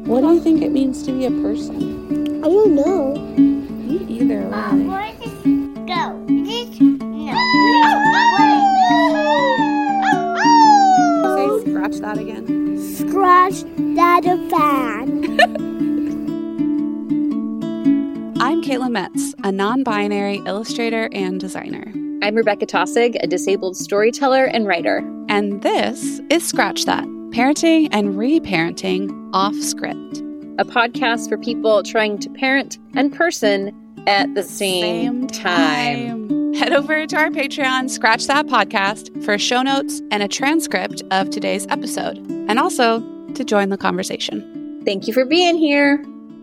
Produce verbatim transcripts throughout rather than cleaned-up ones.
What do you think it means to be a person? I don't know. Me either, really. Where does this go? This? No. Say scratch that again. Scratch that a fan. I'm Caitlin Metz, a non-binary illustrator and designer. I'm Rebecca Tossig, a disabled storyteller and writer. And this is Scratch That, parenting and reparenting off script. A podcast for people trying to parent and person at the same, same time. time. Head over to our Patreon, Scratch That Podcast, for show notes and a transcript of today's episode, and also to join the conversation. Thank you for being here.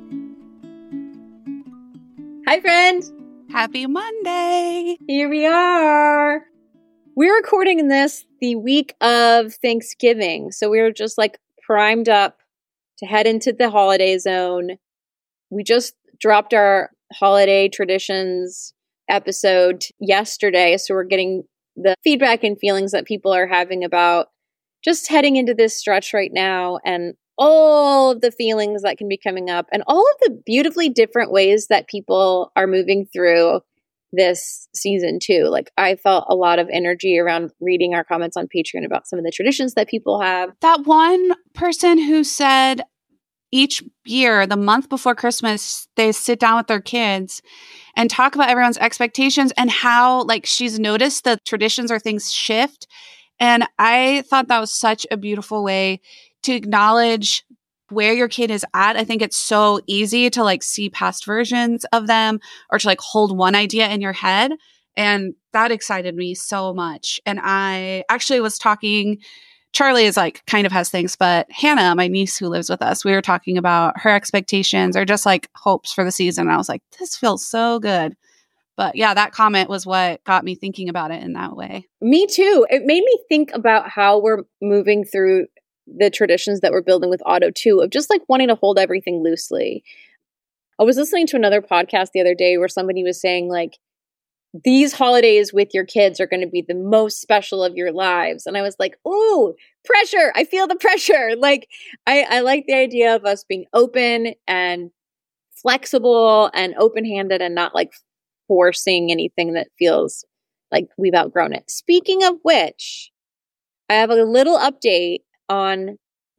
Hi, friend. Happy Monday. Here we are. We're recording this the week of Thanksgiving, so we're just like primed up to head into the holiday zone. We just dropped our holiday traditions episode yesterday, so we're getting the feedback and feelings that people are having about just heading into this stretch right now, and all of the feelings that can be coming up, and all of the beautifully different ways that people are moving through this season too. Like, I felt a lot of energy around reading our comments on Patreon about some of the traditions that people have. That one person who said each year, the month before Christmas, they sit down with their kids and talk about everyone's expectations and how, like, she's noticed that traditions or things shift. And I thought that was such a beautiful way to acknowledge where your kid is at. I think it's so easy to like see past versions of them or to like hold one idea in your head. And that excited me so much. And I actually was talking, Charlie is like kind of has things, but Hannah, my niece who lives with us, we were talking about her expectations or just like hopes for the season. And I was like, this feels so good. But yeah, that comment was what got me thinking about it in that way. Me too. It made me think about how we're moving through the traditions that we're building with Otto too, of just like wanting to hold everything loosely. I was listening to another podcast the other day where somebody was saying like, these holidays with your kids are going to be the most special of your lives. And I was like, ooh, pressure. I feel the pressure. Like, I, I like the idea of us being open and flexible and open-handed and not like forcing anything that feels like we've outgrown it. Speaking of which, I have a little update on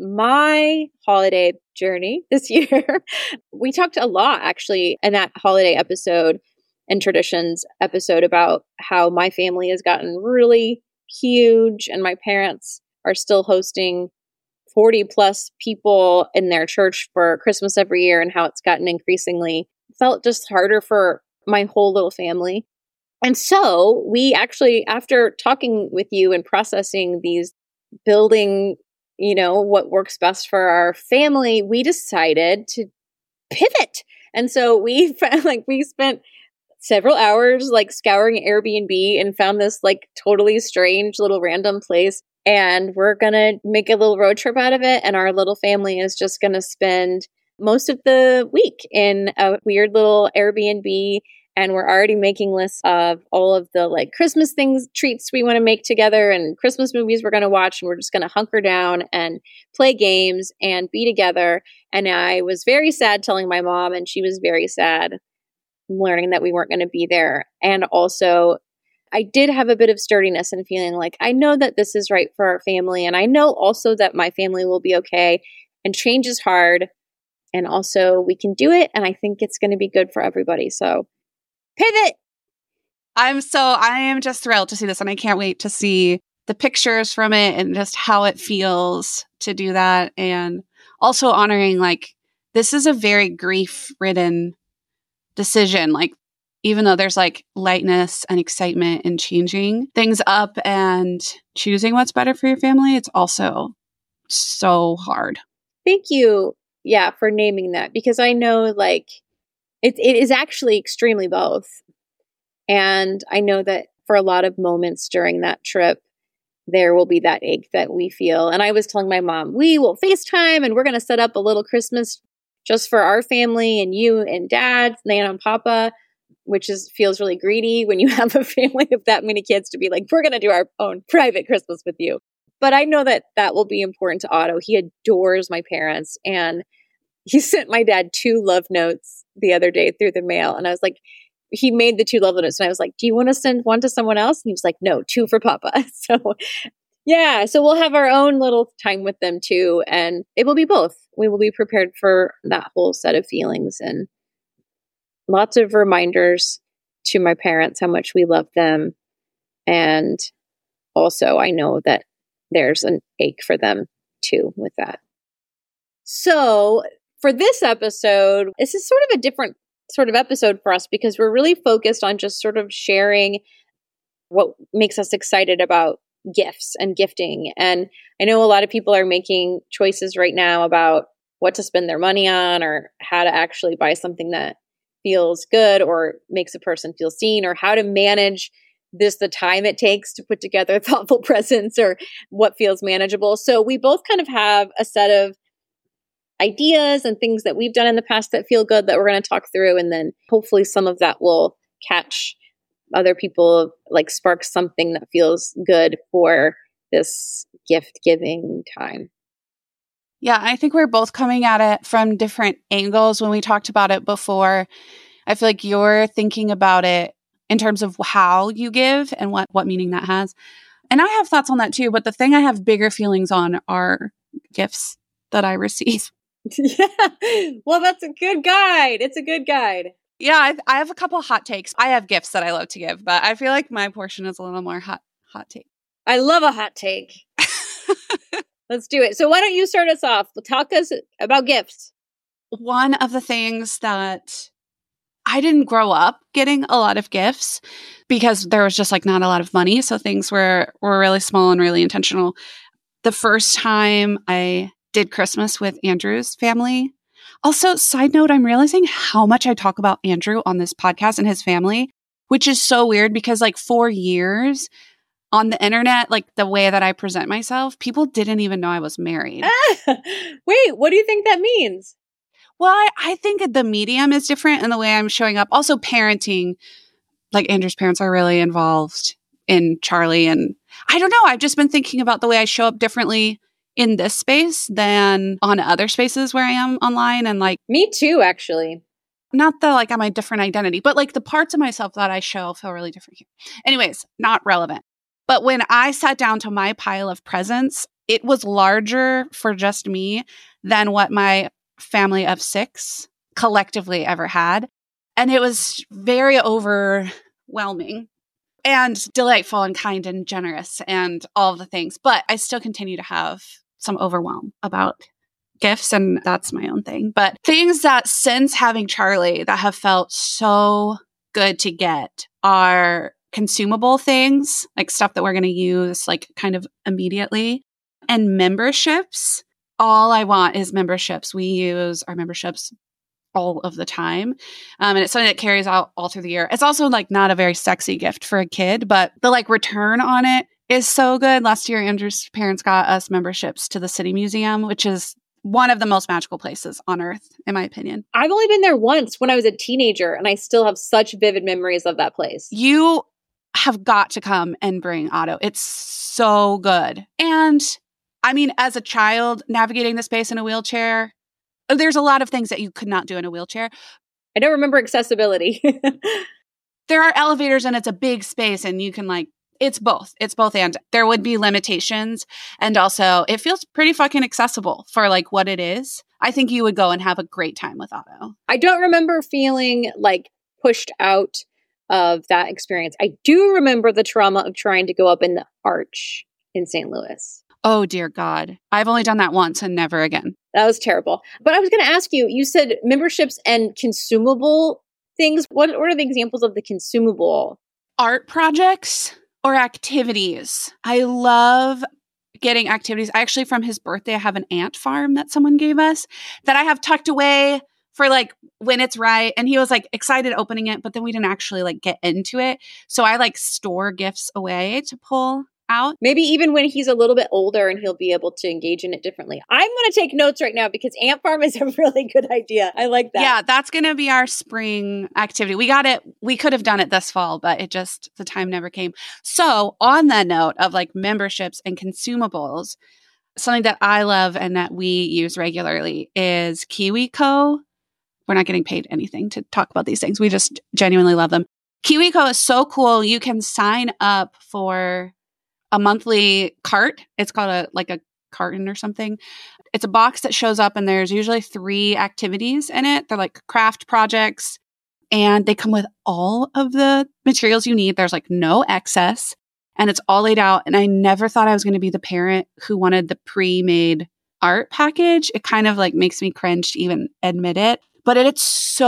my holiday journey this year. We talked a lot actually in that holiday episode and traditions episode about how my family has gotten really huge and my parents are still hosting forty plus people in their church for Christmas every year, and how it's gotten increasingly felt just harder for my whole little family. And so we actually, after talking with you and processing these, building, you know, what works best for our family, we decided to pivot. And so we found, like, we spent several hours like scouring Airbnb and found this like totally strange little random place. And we're going to make a little road trip out of it. And our little family is just going to spend most of the week in a weird little Airbnb. And we're already making lists of all of the like Christmas things, treats we want to make together and Christmas movies we're going to watch. And we're just going to hunker down and play games and be together. And I was very sad telling my mom, and she was very sad learning that we weren't going to be there. And also, I did have a bit of sturdiness and feeling like, I know that this is right for our family. And I know also that my family will be okay. And change is hard. And also we can do it. And I think it's going to be good for everybody. So pivot. I'm so, I am just thrilled to see this, and I can't wait to see the pictures from it and just how it feels to do that. And also honoring, like, this is a very grief-ridden decision. Like, even though there's like lightness and excitement in changing things up and choosing what's better for your family, it's also so hard. Thank you. Yeah, for naming that, because I know like it, it is actually extremely both. And I know that for a lot of moments during that trip, there will be that ache that we feel. And I was telling my mom, we will FaceTime and we're going to set up a little Christmas just for our family and you and dad, Nana and Papa, which is feels really greedy when you have a family of that many kids to be like, we're going to do our own private Christmas with you. But I know that that will be important to Otto. He adores my parents. And he sent my dad two love notes the other day through the mail. And I was like, he made the two love notes. And I was like, do you want to send one to someone else? And he was like, no, two for Papa. So yeah, so we'll have our own little time with them too. And it will be both. We will be prepared for that whole set of feelings and lots of reminders to my parents how much we love them. And also, I know that there's an ache for them too with that. So for this episode, this is sort of a different sort of episode for us because we're really focused on just sort of sharing what makes us excited about gifts and gifting. And I know a lot of people are making choices right now about what to spend their money on or how to actually buy something that feels good or makes a person feel seen, or how to manage this, the time it takes to put together thoughtful presents, or what feels manageable. So we both kind of have a set of ideas and things that we've done in the past that feel good that we're going to talk through. And then hopefully some of that will catch other people, like spark something that feels good for this gift giving time. Yeah, I think we're both coming at it from different angles. When we talked about it before, I feel like you're thinking about it in terms of how you give and what, what meaning that has. And I have thoughts on that too, but the thing I have bigger feelings on are gifts that I receive. Yeah. Well, that's a good guide. It's a good guide. Yeah, I, I have a couple hot takes. I have gifts that I love to give, but I feel like my portion is a little more hot hot take. I love a hot take. Let's do it. So why don't you start us off? Talk us about gifts. One of the things that I didn't grow up getting a lot of gifts because there was just like not a lot of money. So things were, were really small and really intentional. The first time I did Christmas with Andrew's family. Also, side note, I'm realizing how much I talk about Andrew on this podcast and his family, which is so weird because like for years on the internet, like the way that I present myself, people didn't even know I was married. Ah, wait, what do you think that means? Well, I, I think the medium is different in the way I'm showing up. Also, parenting, like Andrew's parents are really involved in Charlie. And I don't know, I've just been thinking about the way I show up differently in this space than on other spaces where I am online. And like, me too, actually. Not the like I'm a different identity, but like the parts of myself that I show feel really different here. Anyways, not relevant. But when I sat down to my pile of presents, it was larger for just me than what my family of six collectively ever had. And it was very overwhelming and delightful and kind and generous and all of the things. But I still continue to have some overwhelm about gifts, and that's my own thing. But things that since having Charlie that have felt so good to get are consumable things, like stuff that we're going to use like kind of immediately, and memberships. All I want is memberships. We use our memberships all of the time. Um, and it's something that carries out all through the year. It's also like not a very sexy gift for a kid, but the like return on it is so good. Last year, Andrew's parents got us memberships to the City Museum, which is one of the most magical places on earth, in my opinion. I've only been there once when I was a teenager, and I still have such vivid memories of that place. You have got to come and bring Otto. It's so good. And I mean, as a child navigating the space in a wheelchair, there's a lot of things that you could not do in a wheelchair. I don't remember accessibility. There are elevators and it's a big space and you can like, it's both. It's both and. There would be limitations. And also it feels pretty fucking accessible for like what it is. I think you would go and have a great time with Otto. I don't remember feeling like pushed out of that experience. I do remember the trauma of trying to go up in the arch in Saint Louis. Oh, dear God. I've only done that once and never again. That was terrible. But I was going to ask you, you said memberships and consumable things. What, what are the examples of the consumable? Art projects or activities. I love getting activities. I actually, from his birthday, I have an ant farm that someone gave us that I have tucked away for like when it's right. And he was like excited opening it, but then we didn't actually like get into it. So I like store gifts away to pull out. Maybe even when he's a little bit older and he'll be able to engage in it differently. I'm going to take notes right now because ant farm is a really good idea. I like that. Yeah, that's going to be our spring activity. We got it. We could have done it this fall, but it just, the time never came. So on that note of like memberships and consumables, something that I love and that we use regularly is KiwiCo. We're not getting paid anything to talk about these things. We just genuinely love them. KiwiCo is so cool. You can sign up for a monthly cart. It's called a like a carton or something. It's a box that shows up and there's usually three activities in it. They're like craft projects and they come with all of the materials you need. There's like no excess and it's all laid out. And I never thought I was going to be the parent who wanted the pre-made art package. It kind of like makes me cringe to even admit it. But it's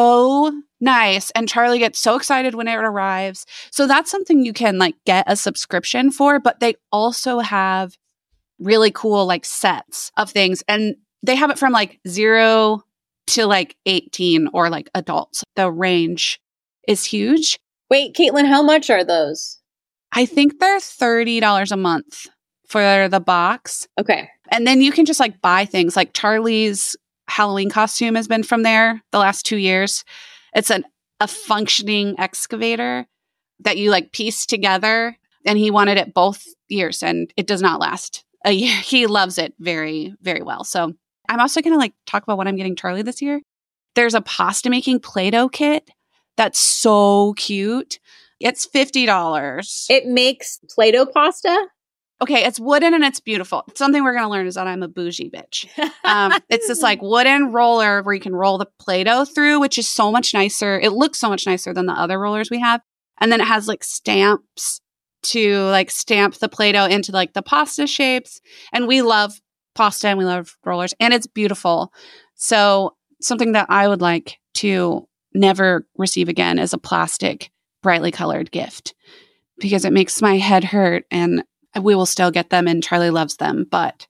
so nice. And Charlie gets so excited when it arrives. So that's something you can like get a subscription for. But they also have really cool like sets of things. And they have it from like zero to like eighteen or like adults. The range is huge. Wait, Caitlin, how much are those? I think they're thirty dollars a month for the box. Okay. And then you can just like buy things like Charlie's Halloween costume has been from there the last two years. It's an, a functioning excavator that you like piece together. And he wanted it both years and it does not last a year. He loves it very, very well. So I'm also going to like talk about what I'm getting Charlie this year. There's a pasta making Play-Doh kit that's so cute. It's fifty dollars. It makes Play-Doh pasta? Okay, it's wooden and it's beautiful. Something we're going to learn is that I'm a bougie bitch. Um, it's this like wooden roller where you can roll the Play-Doh through, which is so much nicer. It looks so much nicer than the other rollers we have. And then it has like stamps to like stamp the Play-Doh into like the pasta shapes. And we love pasta and we love rollers and it's beautiful. So something that I would like to never receive again is a plastic brightly colored gift because it makes my head hurt and we will still get them and Charlie loves them. But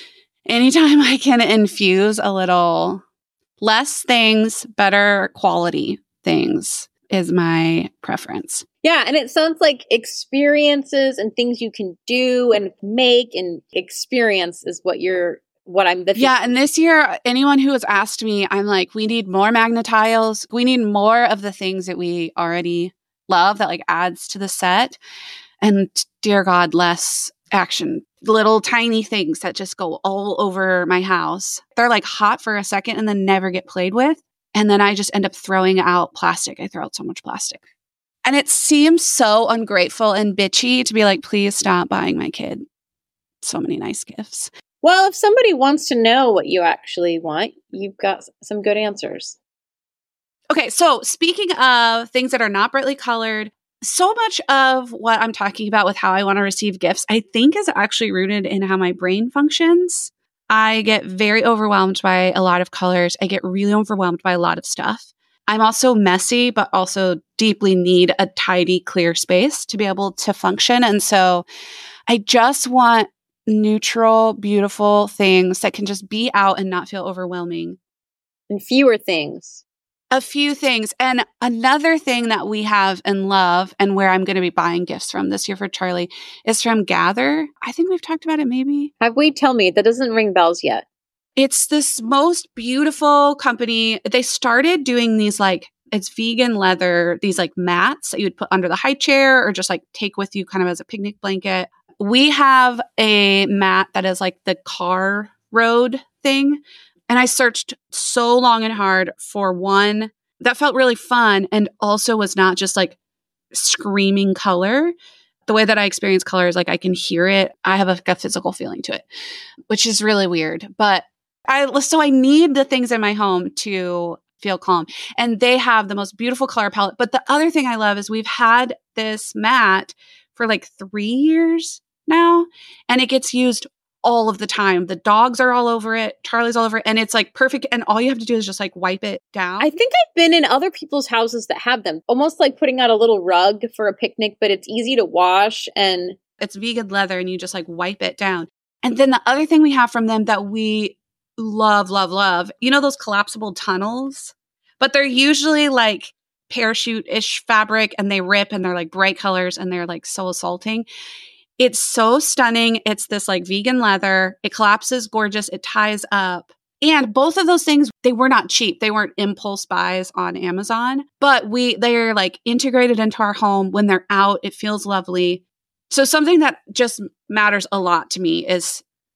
anytime I can infuse a little less things, better quality things is my preference. Yeah. And it sounds like experiences and things you can do and make and experience is what you're, what I'm the. Yeah. And this year, anyone who has asked me, I'm like, we need more Magna-Tiles. We need more of the things that we already love that like adds to the set. And dear God, less action, little tiny things that just go all over my house. They're like hot for a second and then never get played with. And then I just end up throwing out plastic. I throw out so much plastic. And it seems so ungrateful and bitchy to be like, please stop buying my kid so many nice gifts. Well, if somebody wants to know what you actually want, you've got some good answers. Okay, so speaking of things that are not brightly colored, so much of what I'm talking about with how I want to receive gifts, I think is actually rooted in how my brain functions. I get very overwhelmed by a lot of colors. I get really overwhelmed by a lot of stuff. I'm also messy, but also deeply need a tidy, clear space to be able to function. And so I just want neutral, beautiful things that can just be out and not feel overwhelming. And fewer things. A few things. And another thing that we have and love and where I'm going to be buying gifts from this year for Charlie is from Gather. I think we've talked about it maybe. Have we? Tell me. That doesn't ring bells yet. It's this most beautiful company. They started doing these like, it's vegan leather, these like mats that you would put under the high chair or just like take with you kind of as a picnic blanket. We have a mat that is like the car road thing. And I searched so long and hard for one that felt really fun and also was not just like screaming color. The way that I experience color is like I can hear it. I have a, a physical feeling to it, which is really weird. But I so I need the things in my home to feel calm. And they have the most beautiful color palette. But the other thing I love is we've had this mat for like three years now, and it gets used all of the time. The dogs are all over it. Charlie's all over it. And it's like perfect. And all you have to do is just like wipe it down. I think I've been in other people's houses that have them. Almost like putting out a little rug for a picnic, but it's easy to wash and it's vegan leather and you just like wipe it down. And then the other thing we have from them that we love, love, love, you know, those collapsible tunnels, but they're usually like parachute-ish fabric and they rip and they're like bright colors and they're like so assaulting. It's so stunning. It's this like vegan leather. It collapses gorgeous. It ties up. And both of those things, they were not cheap. They weren't impulse buys on Amazon, but we they're like integrated into our home. When they're out, it feels lovely. So something that just matters a lot to me is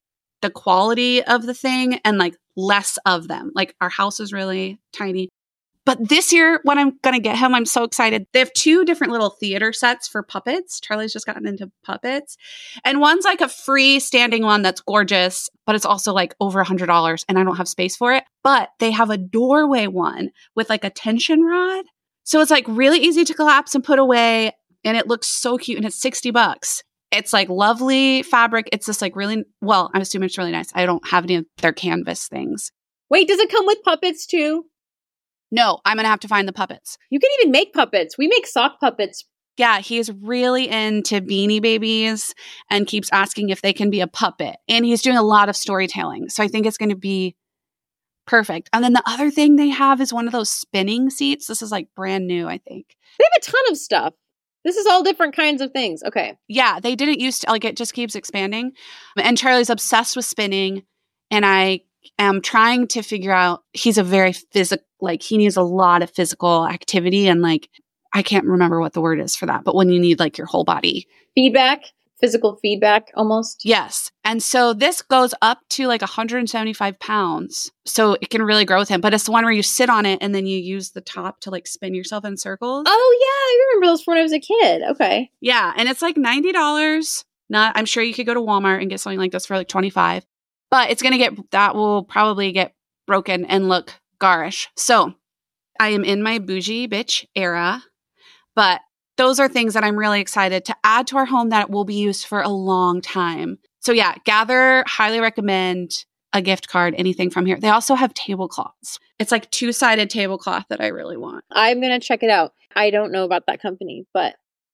the quality of the thing and like less of them. Like our house is really tiny. But this year, when I'm going to get him, I'm so excited. They have two different little theater sets for puppets. Charlie's just gotten into puppets. And one's like a free standing one that's gorgeous, but it's also like over one hundred dollars and I don't have space for it. But they have a doorway one with like a tension rod. So it's like really easy to collapse and put away. And it looks so cute. And it's sixty bucks. It's like lovely fabric. It's just like really, well, I'm assuming it's really nice. I don't have any of their canvas things. Wait, does it come with puppets too? No, I'm going to have to find the puppets. You can even make puppets. We make sock puppets. Yeah, he's really into Beanie Babies and keeps asking if they can be a puppet. And he's doing a lot of storytelling. So I think it's going to be perfect. And then the other thing they have is one of those spinning seats. This is like brand new, I think. They have a ton of stuff. This is all different kinds of things. Okay. Yeah, they didn't used to, like it just keeps expanding. And Charlie's obsessed with spinning. And I am trying to figure out, he's a very physical, like he needs a lot of physical activity and like, I can't remember what the word is for that, but when you need like your whole body. Feedback, physical feedback almost. Yes. And so this goes up to like one hundred seventy-five pounds. So it can really grow with him. But it's the one where you sit on it and then you use the top to like spin yourself in circles. Oh yeah, I remember those from when I was a kid. Okay. Yeah. And it's like ninety dollars. Not, I'm sure you could go to Walmart and get something like this for like twenty-five dollars. But it's going to get, that will probably get broken and look garish. So I am in my bougie bitch era, but those are things that I'm really excited to add to our home that will be used for a long time. So yeah, Gather, highly recommend a gift card, anything from here. They also have tablecloths. It's like two-sided tablecloth that I really want. I'm going to check it out. I don't know about that company, but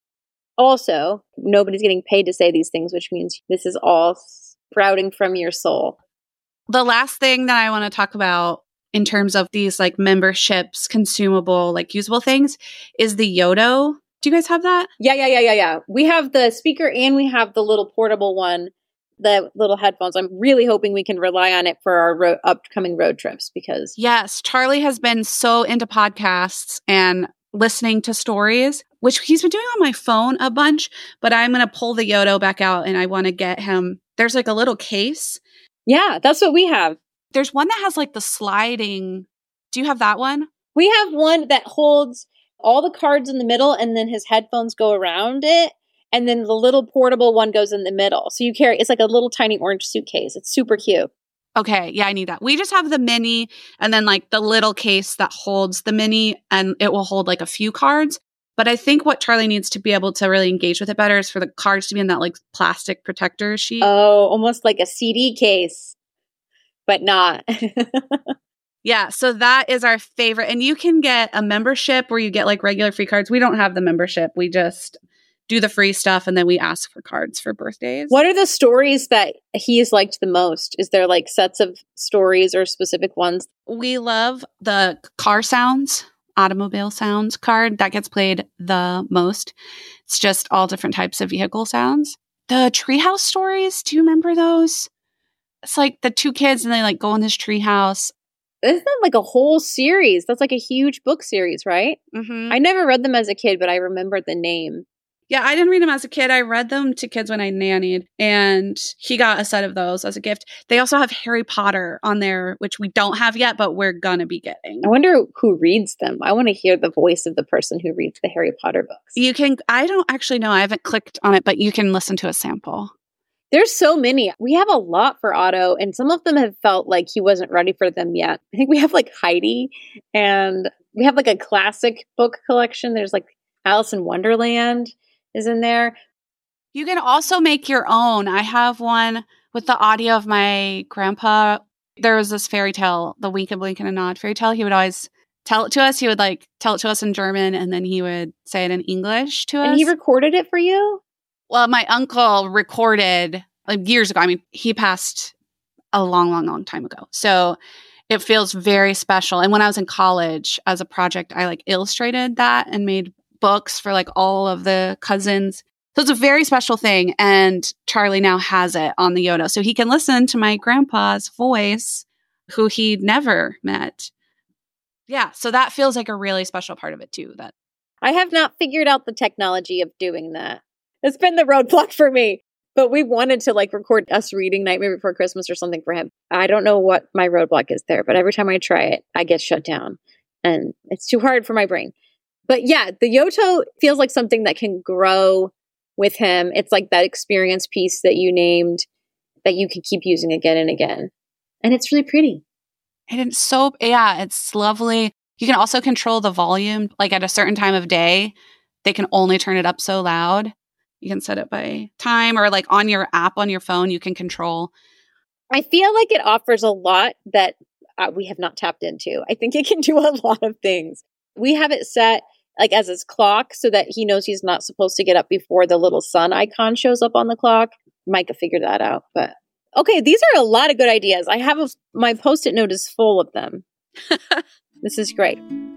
also nobody's getting paid to say these things, which means this is all sprouting from your soul. The last thing that I want to talk about in terms of these like memberships, consumable, like usable things is the Yodo. Do you guys have that? Yeah, yeah, yeah, yeah, yeah. We have the speaker and we have the little portable one, the little headphones. I'm really hoping we can rely on it for our ro- upcoming road trips because... Yes, Charlie has been so into podcasts and listening to stories, which he's been doing on my phone a bunch, but I'm going to pull the Yodo back out and I want to get him. There's like a little case. Yeah, that's what we have. There's one that has like the sliding. Do you have that one? We have one that holds all the cards in the middle and then his headphones go around it. And then the little portable one goes in the middle. So you carry, it's like a little tiny orange suitcase. It's super cute. Okay. Yeah, I need that. We just have the mini and then like the little case that holds the mini and it will hold like a few cards. But I think what Charlie needs to be able to really engage with it better is for the cards to be in that like plastic protector sheet. Oh, almost like a C D case, but not. Yeah, so that is our favorite. And you can get a membership where you get like regular free cards. We don't have the membership. We just do the free stuff and then we ask for cards for birthdays. What are the stories that he's liked the most? Is there like sets of stories or specific ones? We love the car sounds, automobile sounds card. That gets played the most. It's just all different types of vehicle sounds. The treehouse stories, do you remember those? It's like the two kids and they like go in this treehouse. Isn't that like a whole series? That's like a huge book series, right? Mm-hmm. I never read them as a kid, but I remembered the name. Yeah, I didn't read them as a kid. I read them to kids when I nannied, and he got a set of those as a gift. They also have Harry Potter on there, which we don't have yet, but we're going to be getting. I wonder who reads them. I want to hear the voice of the person who reads the Harry Potter books. You can, I don't actually know. I haven't clicked on it, but you can listen to a sample. There's so many. We have a lot for Otto, and some of them have felt like he wasn't ready for them yet. I think we have like Heidi, and we have like a classic book collection. There's like Alice in Wonderland is in there. You can also make your own. I have one with the audio of my grandpa. There was this fairy tale, the Wink and Blink and a Nod fairy tale. He would always tell it to us. He would like tell it to us in German, and then he would say it in English to us. And he recorded it for you? Well, my uncle recorded like years ago. I mean, he passed a long, long, long time ago. So it feels very special. And when I was in college as a project, I like illustrated that and made books for like all of the cousins. So it's a very special thing. And Charlie now has it on the Yodo. So he can listen to my grandpa's voice, who he'd never met. Yeah. So that feels like a really special part of it too. That I have not figured out the technology of doing that. It's been the roadblock for me. But we wanted to like record us reading Nightmare Before Christmas or something for him. I don't know what my roadblock is there, but every time I try it, I get shut down and it's too hard for my brain. But yeah, the Yoto feels like something that can grow with him. It's like that experience piece that you named that you can keep using again and again. And it's really pretty. And it's so, yeah, it's lovely. You can also control the volume. Like at a certain time of day, they can only turn it up so loud. You can set it by time or like on your app on your phone, you can control. I feel like it offers a lot that uh, we have not tapped into. I think it can do a lot of things. We have it set like as his clock so that he knows he's not supposed to get up before the little sun icon shows up on the clock. Micah figured that out. But okay, these are a lot of good ideas. I have a, my Post-it note is full of them. This is great.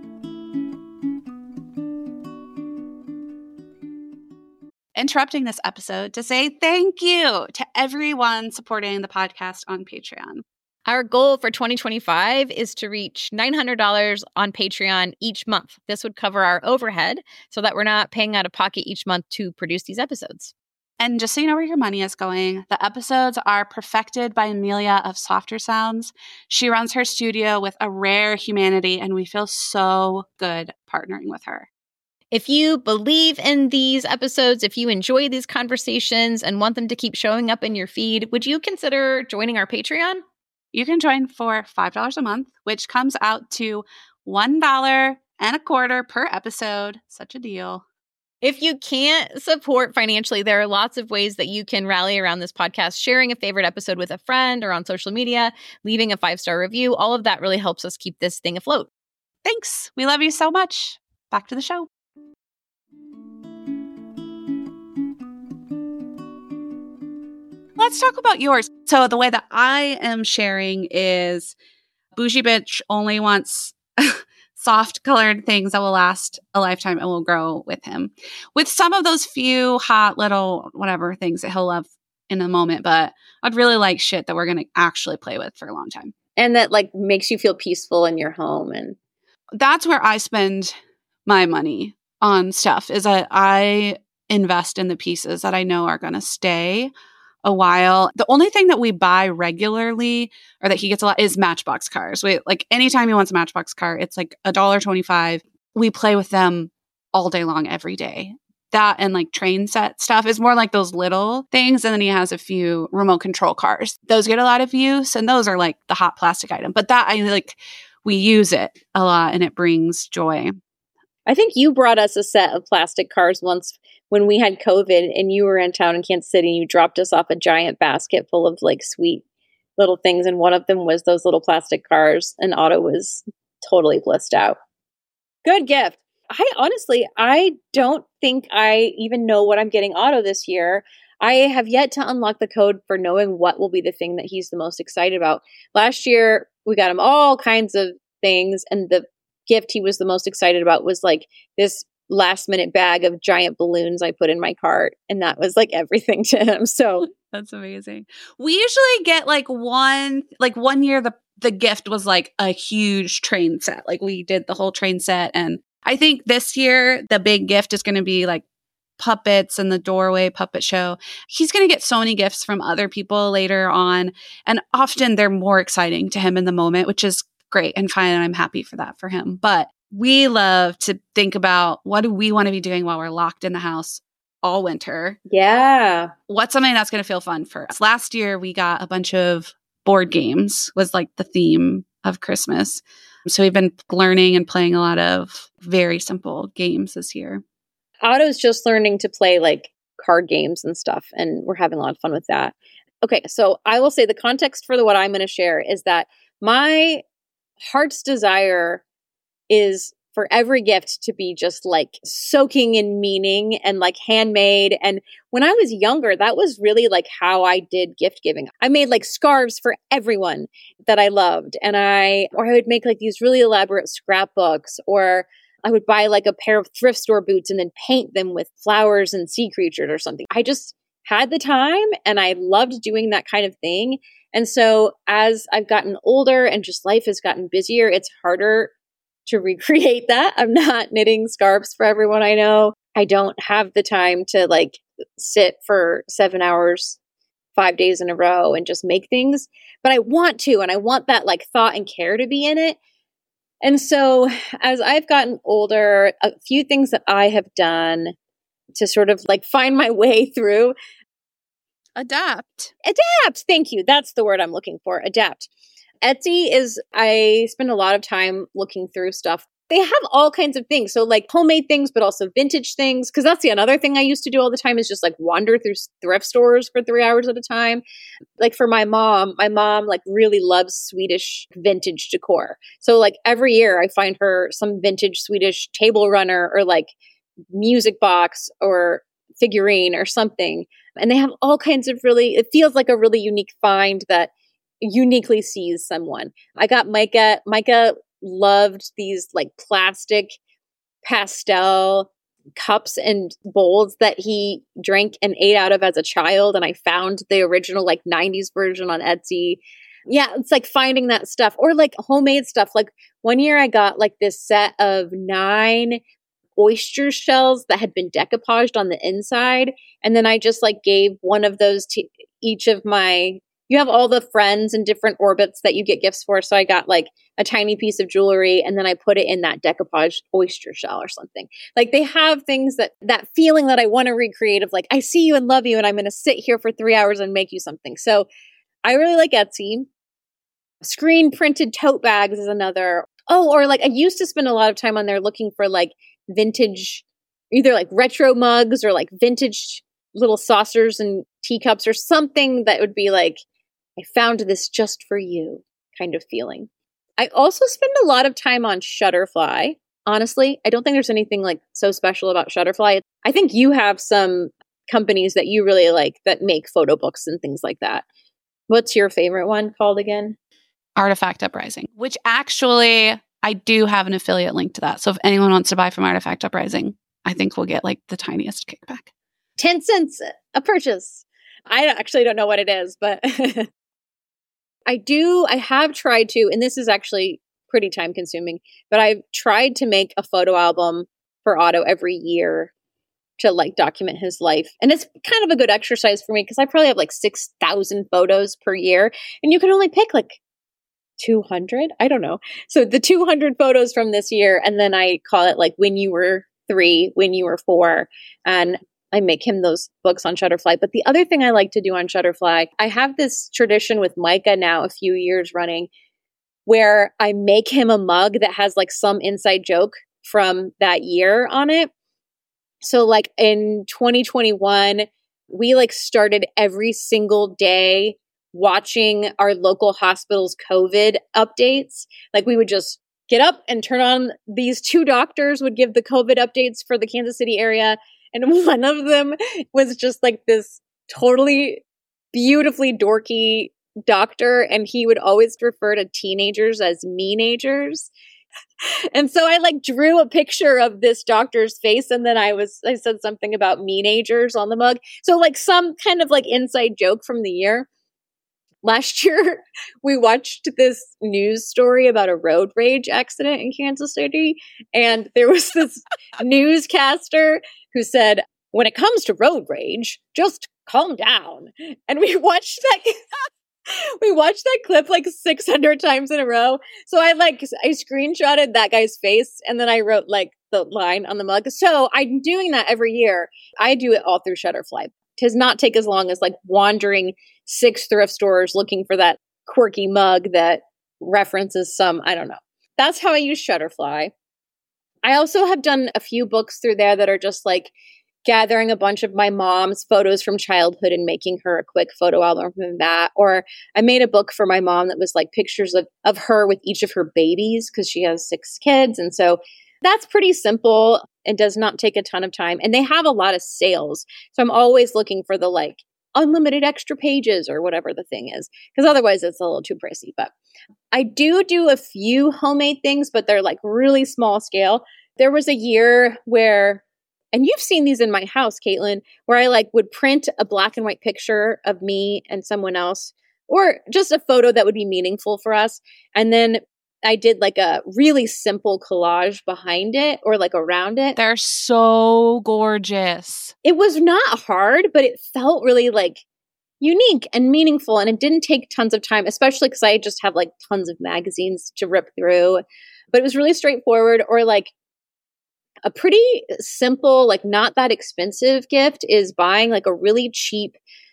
Interrupting this episode to say thank you to everyone supporting the podcast on Patreon. Our goal for twenty twenty-five is to reach nine hundred dollars on Patreon each month. This would cover our overhead so that we're not paying out of pocket each month to produce these episodes. And just so you know where your money is going, the episodes are perfected by Amelia of Softer Sounds. She runs her studio with a rare humanity, and we feel so good partnering with her. If you believe in these episodes, if you enjoy these conversations and want them to keep showing up in your feed, would you consider joining our Patreon? You can join for five dollars a month, which comes out to one dollar and a quarter per episode. Such a deal. If you can't support financially, there are lots of ways that you can rally around this podcast, sharing a favorite episode with a friend or on social media, leaving a five-star review. All of that really helps us keep this thing afloat. Thanks. We love you so much. Back to the show. Let's talk about yours. So the way that I am sharing is Bougie Bitch only wants soft colored things that will last a lifetime and will grow with him. With some of those few hot little whatever things that he'll love in a moment, but I'd really like shit that we're going to actually play with for a long time. And that like makes you feel peaceful in your home. And that's where I spend my money on stuff is that I invest in the pieces that I know are going to stay a while. The only thing that we buy regularly or that he gets a lot is Matchbox cars. We like anytime he wants a Matchbox car, it's like a dollar twenty-five. We play with them all day long, every day. That and like train set stuff is more like those little things. And then he has a few remote control cars. Those get a lot of use. And those are like the hot plastic item. But that I like, we use it a lot and it brings joy. I think you brought us a set of plastic cars once when we had COVID and you were in town in Kansas City and you dropped us off a giant basket full of like sweet little things. And one of them was those little plastic cars and Otto was totally blissed out. Good gift. I honestly, I don't think I even know what I'm getting Otto this year. I have yet to unlock the code for knowing what will be the thing that he's the most excited about. Last year, we got him all kinds of things. And the gift he was the most excited about was like this last minute bag of giant balloons I put in my cart. And that was like everything to him. So that's amazing. We usually get like one, like one year, the, the gift was like a huge train set. Like we did the whole train set. And I think this year, the big gift is going to be like puppets and the doorway puppet show. He's going to get so many gifts from other people later on. And often they're more exciting to him in the moment, which is great and fine. And I'm happy for that for him. But we love to think about what do we want to be doing while we're locked in the house all winter. Yeah. What's something that's going to feel fun for us? Last year, we got a bunch of board games was like the theme of Christmas. So we've been learning and playing a lot of very simple games this year. Otto's just learning to play like card games and stuff. And we're having a lot of fun with that. Okay. So I will say the context for the, what I'm going to share is that my heart's desire is for every gift to be just like soaking in meaning and like handmade. And when I was younger, that was really like how I did gift giving. I made like scarves for everyone that I loved. And I, or I would make like these really elaborate scrapbooks, or I would buy like a pair of thrift store boots and then paint them with flowers and sea creatures or something. I just had the time and I loved doing that kind of thing. And so as I've gotten older and just life has gotten busier, it's harder to recreate that. I'm not knitting scarves for everyone I know. I don't have the time to like sit for seven hours, five days in a row and just make things, but I want to, and I want that like thought and care to be in it. And so as I've gotten older, a few things that I have done to sort of like find my way through. Adapt. Adapt. Thank you. That's the word I'm looking for. Adapt. Etsy is, I spend a lot of time looking through stuff. They have all kinds of things. So like homemade things, but also vintage things. Cause that's the another thing I used to do all the time is just like wander through thrift stores for three hours at a time. Like for my mom, my mom like really loves Swedish vintage decor. So like every year I find her some vintage Swedish table runner or like music box or figurine or something. And they have all kinds of really, it feels like a really unique find that uniquely sees someone. I got Micah, Micah loved these like plastic pastel cups and bowls that he drank and ate out of as a child. And I found the original like nineties version on Etsy. Yeah, it's like finding that stuff or like homemade stuff. Like one year I got like this set of nine oyster shells that had been decoupaged on the inside. And then I just like gave one of those to each of my, you have all the friends in different orbits that you get gifts for. So I got like a tiny piece of jewelry and then I put it in that decoupaged oyster shell or something. Like they have things that, that feeling that I want to recreate of like, I see you and love you and I'm going to sit here for three hours and make you something. So I really like Etsy. Screen printed tote bags is another. Oh, or like I used to spend a lot of time on there looking for like vintage, either like retro mugs or like vintage little saucers and teacups or something that would be like, I found this just for you kind of feeling. I also spend a lot of time on Shutterfly. Honestly, I don't think there's anything like so special about Shutterfly. I think you have some companies that you really like that make photo books and things like that. What's your favorite one called again? Artifact Uprising, which actually I do have an affiliate link to that. So if anyone wants to buy from Artifact Uprising, I think we'll get like the tiniest kickback. ten cents a purchase. I actually don't know what it is, but I do, I have tried to, and this is actually pretty time consuming, but I've tried to make a photo album for Otto every year to like document his life. And it's kind of a good exercise for me because I probably have like six thousand photos per year and you can only pick like two hundred. I don't know. So the two hundred photos from this year, and then I call it like when you were three, when you were four, and I make him those books on Shutterfly. But the other thing I like to do on Shutterfly, I have this tradition with Micah now a few years running where I make him a mug that has like some inside joke from that year on it. So like in twenty twenty-one, we like started every single day watching our local hospital's COVID updates. Like we would just get up and turn on, these two doctors would give the COVID updates for the Kansas City area. And one of them was just like this totally beautifully dorky doctor. And he would always refer to teenagers as meenagers. And so I like drew a picture of this doctor's face. And then I was, I said something about meenagers on the mug. So like some kind of like inside joke from the year. Last year, we watched this news story about a road rage accident in Kansas City. And there was this newscaster who said, when it comes to road rage, just calm down. And we watched that. We watched that clip like six hundred times in a row. So I like, I screenshotted that guy's face and then I wrote like the line on the mug. So I'm doing that every year. I do it all through Shutterfly. It does not take as long as like wandering six thrift stores looking for that quirky mug that references some, I don't know. That's how I use Shutterfly. I also have done a few books through there that are just like gathering a bunch of my mom's photos from childhood and making her a quick photo album from that. Or I made a book for my mom that was like pictures of, of her with each of her babies because she has six kids. And so that's pretty simple and does not take a ton of time. And they have a lot of sales. So I'm always looking for the like unlimited extra pages or whatever the thing is, because otherwise it's a little too pricey. But I do do a few homemade things, but they're like really small scale. There was a year where, and you've seen these in my house, Caitlin, where I like would print a black and white picture of me and someone else, or just a photo that would be meaningful for us. And then I did like a really simple collage behind it or like around it. They're so gorgeous. It was not hard, but it felt really like unique and meaningful. And it didn't take tons of time, especially because I just have like tons of magazines to rip through. But it was really straightforward. Or like a pretty simple, like not that expensive gift is buying like a really cheap,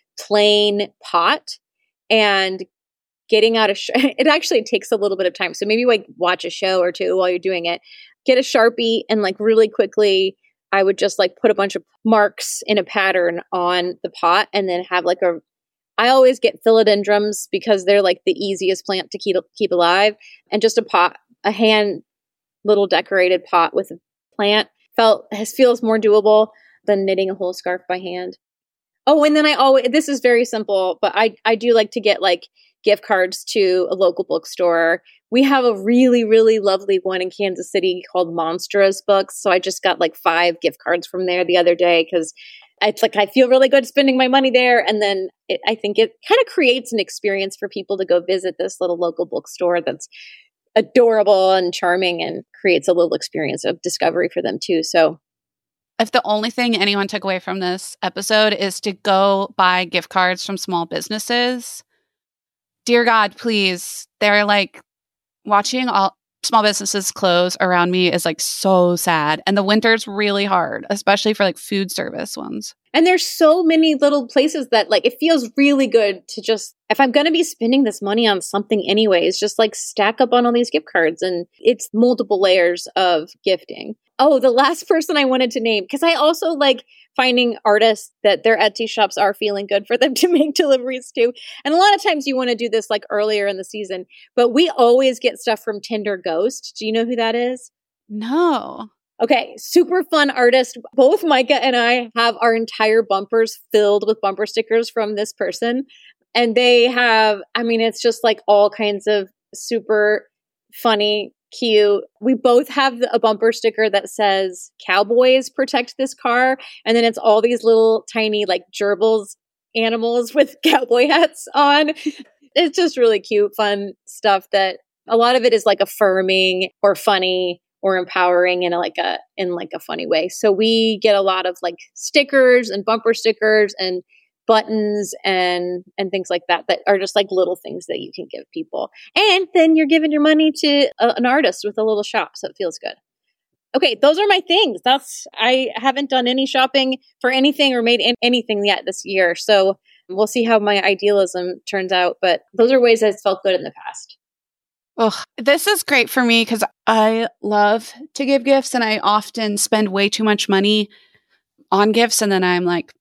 plain pot and getting out a sh- it actually takes a little bit of time. So maybe like watch a show or two while you're doing it. Get a Sharpie and like really quickly I would just like put a bunch of marks in a pattern on the pot and then have like a I always get philodendrons because they're like the easiest plant to keep keep alive, and just a pot, a hand little decorated pot with a plant felt has feels more doable than knitting a whole scarf by hand. Oh, and then I always this is very simple, but I I do like to get like gift cards to a local bookstore. We have a really, really lovely one in Kansas City called Monsters Books. So I just got like five gift cards from there the other day because it's like I feel really good spending my money there. And then it, I think it kind of creates an experience for people to go visit this little local bookstore that's adorable and charming and creates a little experience of discovery for them too. So if the only thing anyone took away from this episode is to go buy gift cards from small businesses, dear God, please. They're like watching all small businesses close around me is like so sad. And the winter's really hard, especially for like food service ones. And there's so many little places that like it feels really good to just, if I'm going to be spending this money on something anyways, just like stack up on all these gift cards. And it's multiple layers of gifting. Oh, the last person I wanted to name, because I also like finding artists that their Etsy shops are feeling good for them to make deliveries to. And a lot of times you want to do this like earlier in the season, but we always get stuff from Tinder Ghost. Do you know who that is? No. Okay, super fun artist. Both Micah and I have our entire bumpers filled with bumper stickers from this person. And they have, I mean, it's just like all kinds of super funny, cute. We both have a bumper sticker that says "Cowboys protect this car," and then it's all these little tiny like gerbils animals with cowboy hats on. It's just really cute, fun stuff that a lot of it is like affirming or funny or empowering in a, like a in like a funny way. So we get a lot of like stickers and bumper stickers and buttons and and things like that that are just like little things that you can give people. And then you're giving your money to a, an artist with a little shop, so it feels good. Okay, those are my things. That's I haven't done any shopping for anything or made in, anything yet this year. So we'll see how my idealism turns out, but those are ways that it's felt good in the past. Oh, this is great for me because I love to give gifts and I often spend way too much money on gifts and then I'm like,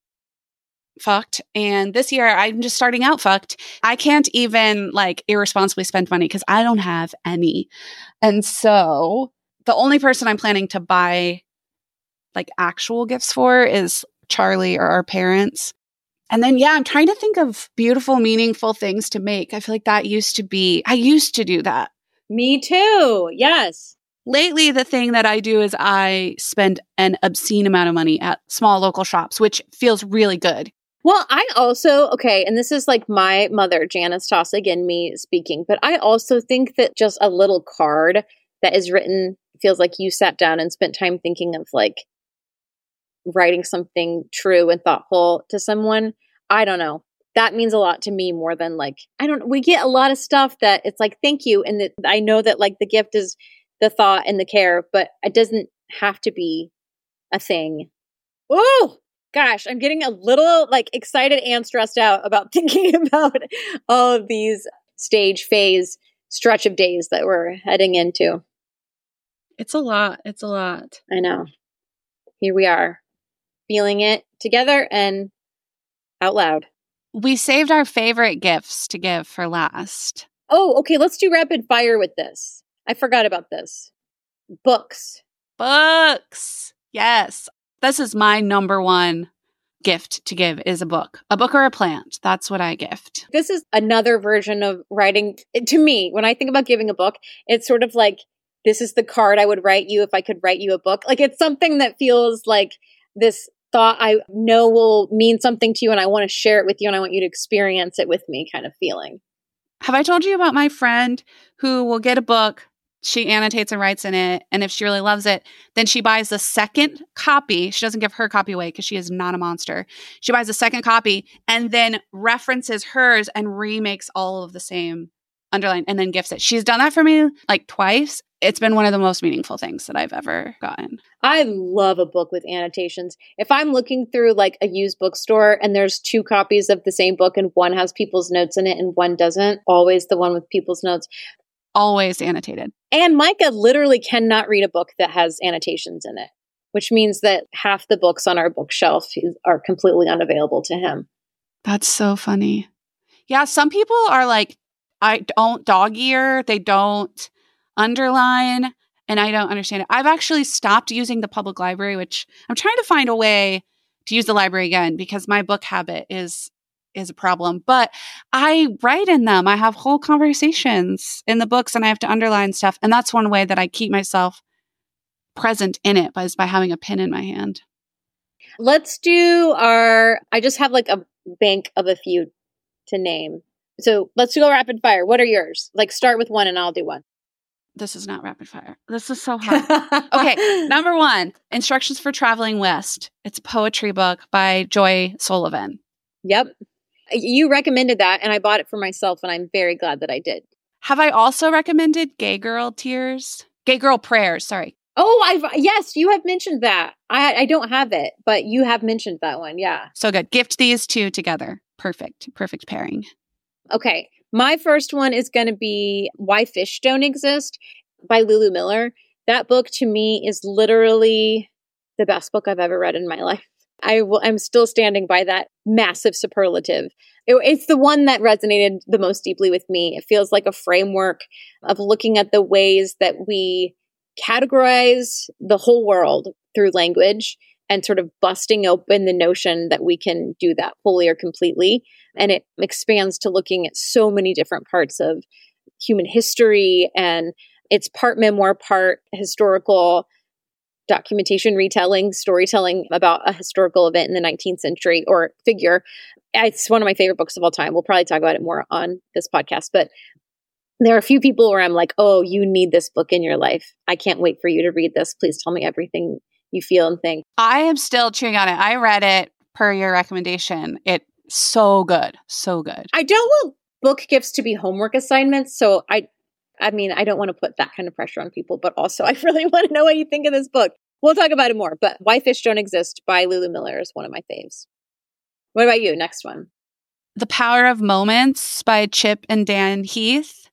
fucked. And this year I'm just starting out fucked. I can't even like irresponsibly spend money because I don't have any. And so the only person I'm planning to buy like actual gifts for is Charlie or our parents. And then, yeah, I'm trying to think of beautiful, meaningful things to make. I feel like that used to be, I used to do that. Me too. Yes. Lately, the thing that I do is I spend an obscene amount of money at small local shops, which feels really good. Well, I also, okay, and this is like my mother, Janice Tossig, and me speaking, but I also think that just a little card that is written feels like you sat down and spent time thinking of like writing something true and thoughtful to someone. I don't know. That means a lot to me more than like, I don't, we get a lot of stuff that it's like, thank you. And that I know that like the gift is the thought and the care, but it doesn't have to be a thing. Oh, gosh, I'm getting a little like excited and stressed out about thinking about all of these stage phase stretch of days that we're heading into. It's a lot. It's a lot. I know. Here we are, feeling it together and out loud. We saved our favorite gifts to give for last. Oh, okay. Let's do rapid fire with this. I forgot about this. Books. Books. Yes. This is my number one gift to give is a book. A book or a plant. That's what I gift. This is another version of writing. To me, when I think about giving a book, it's sort of like, this is the card I would write you if I could write you a book. Like it's something that feels like this thought I know will mean something to you and I want to share it with you and I want you to experience it with me kind of feeling. Have I told you about my friend who will get a book, She annotates and writes in it. And if she really loves it, then she buys the second copy. She doesn't give her copy away because she is not a monster. She buys a second copy and then references hers and remakes all of the same underline and then gifts it. She's done that for me like twice. It's been one of the most meaningful things that I've ever gotten. I love a book with annotations. If I'm looking through like a used bookstore and there's two copies of the same book and one has people's notes in it and one doesn't, always the one with people's notes. Always annotated. And Micah literally cannot read a book that has annotations in it, which means that half the books on our bookshelf are completely unavailable to him. That's so funny. Yeah, some people are like, I don't dog ear, they don't underline, and I don't understand it. I've actually stopped using the public library, which I'm trying to find a way to use the library again because my book habit is is a problem. But I write in them. I have whole conversations in the books and I have to underline stuff. And that's one way that I keep myself present in it is by having a pen in my hand. Let's do our, I just have like a bank of a few to name. So let's go rapid fire. What are yours? Like start with one and I'll do one. This is not rapid fire. This is so hard. Okay. Number one, Instructions for Traveling West. It's a poetry book by Joy Sullivan. Yep. You recommended that and I bought it for myself and I'm very glad that I did. Have I also recommended Gay Girl Tears? Gay Girl Prayers, sorry. Oh, I've yes, you have mentioned that. I I don't have it, but you have mentioned that one. Yeah. So good. Gift these two together. Perfect. Perfect pairing. Okay. My first one is going to be Why Fish Don't Exist by Lulu Miller. That book to me is literally the best book I've ever read in my life. I will, I'm still standing by that massive superlative. It, it's the one that resonated the most deeply with me. It feels like a framework of looking at the ways that we categorize the whole world through language and sort of busting open the notion that we can do that fully or completely. And it expands to looking at so many different parts of human history. And it's part memoir, part historical documentation, retelling, storytelling about a historical event in the nineteenth century or figure. It's one of my favorite books of all time. We'll probably talk about it more on this podcast, but there are a few people where I'm like, oh, you need this book in your life. I can't wait for you to read this. Please tell me everything you feel and think. I am still chewing on it. I read it per your recommendation. It's so good. So good. I don't want book gifts to be homework assignments. So I I mean, I don't want to put that kind of pressure on people, but also I really want to know what you think of this book. We'll talk about it more, but Why Fish Don't Exist by Lulu Miller is one of my faves. What about you? Next one. The Power of Moments by Chip and Dan Heath.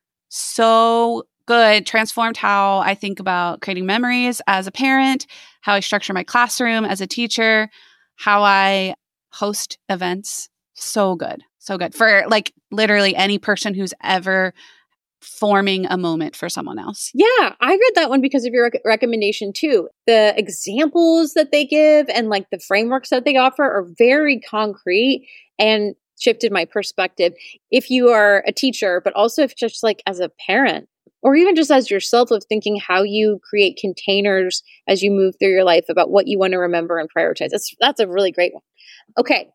So good. Transformed how I think about creating memories as a parent, how I structure my classroom as a teacher, how I host events. So good. So good. For like literally any person who's ever forming a moment for someone else. Yeah, I read that one because of your rec- recommendation too. The examples that they give and like the frameworks that they offer are very concrete and shifted my perspective. If you are a teacher, but also if just like as a parent or even just as yourself of thinking how you create containers as you move through your life about what you want to remember and prioritize. That's, that's a really great one. Okay.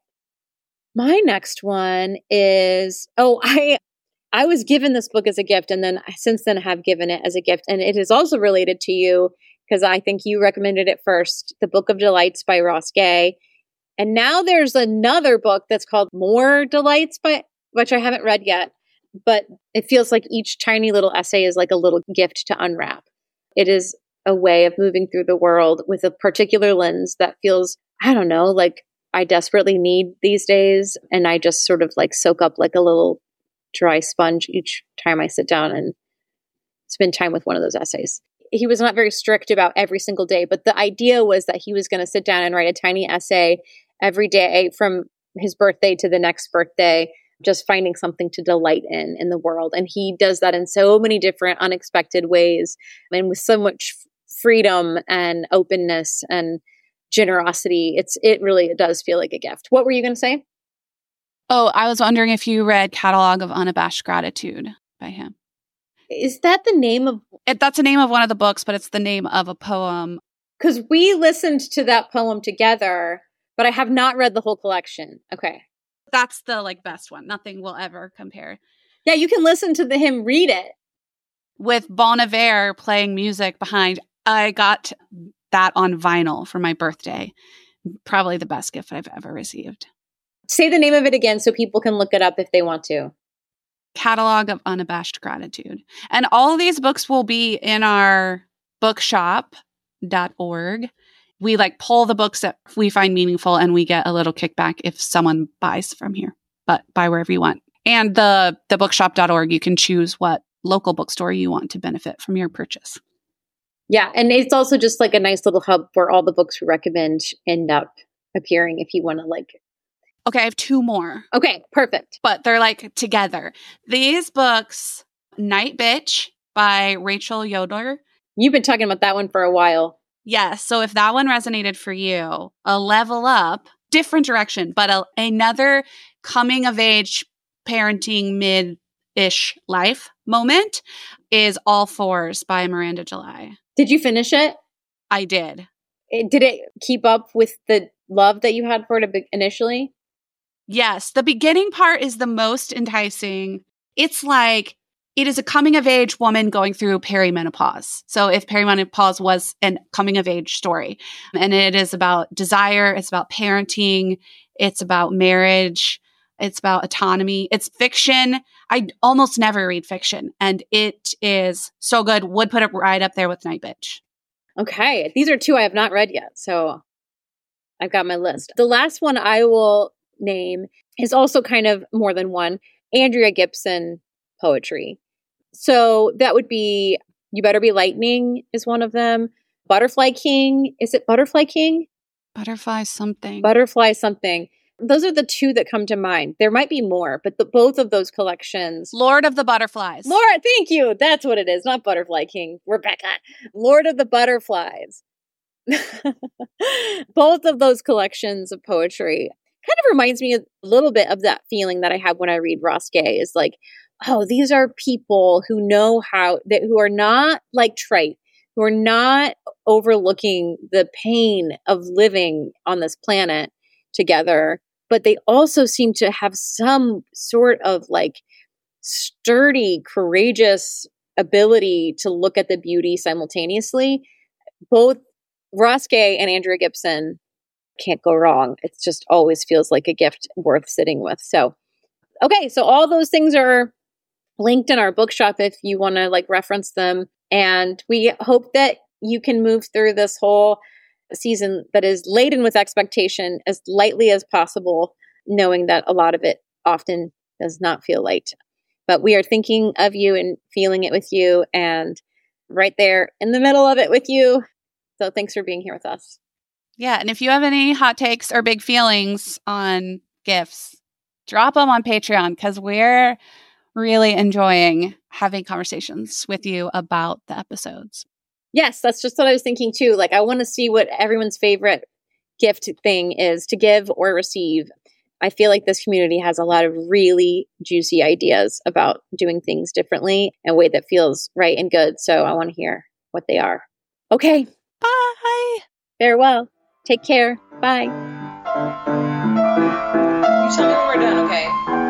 My next one is, oh, I, I was given this book as a gift and then since then have given it as a gift. And it is also related to you because I think you recommended it first, The Book of Delights by Ross Gay. And now there's another book that's called More Delights by, which I haven't read yet, but it feels like each tiny little essay is like a little gift to unwrap. It is a way of moving through the world with a particular lens that feels, I don't know, like I desperately need these days. And I just sort of like soak up like a little dry sponge each time I sit down and spend time with one of those essays. He was not very strict about every single day, but the idea was that he was going to sit down and write a tiny essay every day from his birthday to the next birthday, just finding something to delight in in the world. And he does that in so many different unexpected ways and with so much freedom and openness and generosity. It's it really does feel like a gift. What were you going to say? Oh, I was wondering if you read Catalog of Unabashed Gratitude by him. Is that the name of... It, that's the name of one of the books, but it's the name of a poem. Because we listened to that poem together, but I have not read the whole collection. Okay. That's the like best one. Nothing will ever compare. Yeah, you can listen to the, him read it. with Bon Iver playing music behind. I got that on vinyl for my birthday. Probably the best gift I've ever received. Say the name of it again so people can look it up if they want to. Catalog of Unabashed Gratitude. And all of these books will be in our bookshop dot org. We like pull the books that we find meaningful and we get a little kickback if someone buys from here, but buy wherever you want. And the, the bookshop dot org, you can choose what local bookstore you want to benefit from your purchase. Yeah. And it's also just like a nice little hub where all the books we recommend end up appearing if you want to like. Okay, I have two more. Okay, perfect. But they're like together. These books, Night Bitch by Rachel Yoder. You've been talking about that one for a while. Yes. So if that one resonated for you, a level up, different direction, but a, another coming of age parenting mid-ish life moment is All Fours by Miranda July. Did you finish it? I did. It, did it keep up with the love that you had for it initially? Yes. The beginning part is the most enticing. It's like, it is a coming of age woman going through perimenopause. So if perimenopause was a coming of age story, and it is about desire, it's about parenting, it's about marriage, it's about autonomy, it's fiction. I almost never read fiction, and it is so good. Would put it right up there with Night Bitch. Okay. These are two I have not read yet, so I've got my list. The last one I will name is also kind of more than one, Andrea Gibson poetry. So that would be You Better Be Lightning is one of them. Butterfly King. Is it Butterfly King? Butterfly something. Butterfly something. Those are the two that come to mind. There might be more, but the, both of those collections. Lord of the Butterflies. Lord, thank you. That's what it is. Not Butterfly King. Rebecca. Lord of the Butterflies. Both of those collections of poetry kind of reminds me a little bit of that feeling that I have when I read Ross Gay, is like, oh, these are people who know how, that who are not like trite, who are not overlooking the pain of living on this planet together, but they also seem to have some sort of like sturdy, courageous ability to look at the beauty simultaneously. Both Ross Gay and Andrea Gibson can't go wrong. It just always feels like a gift worth sitting with. So, okay, so all those things are linked in our bookshop if you want to like reference them. And we hope that you can move through this whole season that is laden with expectation as lightly as possible, knowing that a lot of it often does not feel light. But we are thinking of you and feeling it with you and right there in the middle of it with you. So thanks for being here with us. Yeah. And if you have any hot takes or big feelings on gifts, drop them on Patreon, because we're really enjoying having conversations with you about the episodes. Yes, that's just what I was thinking too. Like, I want to see what everyone's favorite gift thing is to give or receive. I feel like this community has a lot of really juicy ideas about doing things differently in a way that feels right and good. So I want to hear what they are. Okay. Bye. Farewell. Take care. Bye. You tell me when we're done, okay?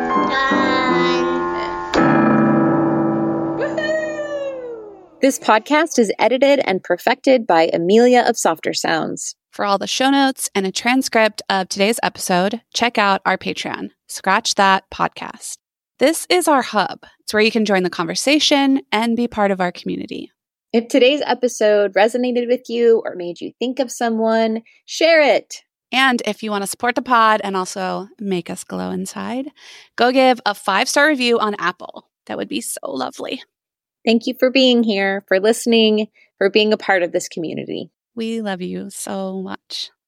This podcast is edited and perfected by Amelia of Softer Sounds. For all the show notes and a transcript of today's episode, check out our Patreon, Scratch That Podcast. This is our hub. It's where you can join the conversation and be part of our community. If today's episode resonated with you or made you think of someone, share it. And if you want to support the pod and also make us glow inside, go give a five-star review on Apple. That would be so lovely. Thank you for being here, for listening, for being a part of this community. We love you so much.